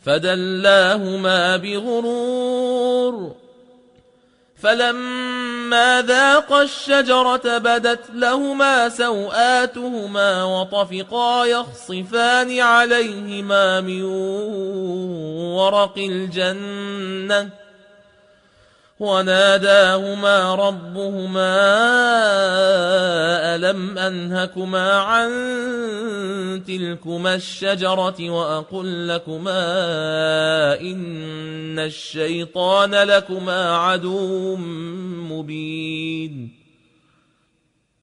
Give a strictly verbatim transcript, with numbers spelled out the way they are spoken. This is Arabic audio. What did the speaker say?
فدلاهما بغرور فلما ذاقا الشجرة بدت لهما سوآتهما وطفقا يخصفان عليهما من ورق الجنة وناداهما ربهما ألم أنهكما عن تلكما الشجرة وأقل لكما إن الشيطان لكما عدو مبين